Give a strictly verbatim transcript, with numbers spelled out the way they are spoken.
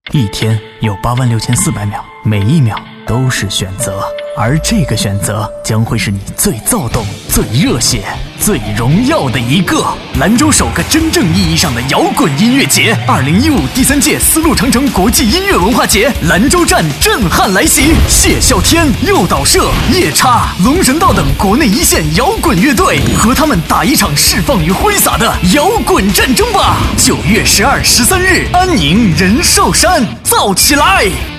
一天有八万六千四百秒，每一秒都是选择，而这个选择将会是你最躁动、最热血、最荣耀的一个。兰州首个真正意义上的摇滚音乐节，二零一五第三届丝路长城国际音乐文化节，兰州站震撼来袭！谢啸天、诱导社、夜叉、龙神道等国内一线摇滚乐队，和他们打一场释放与挥洒的摇滚战争吧！九月十二、十三日，安宁人寿山，造起来！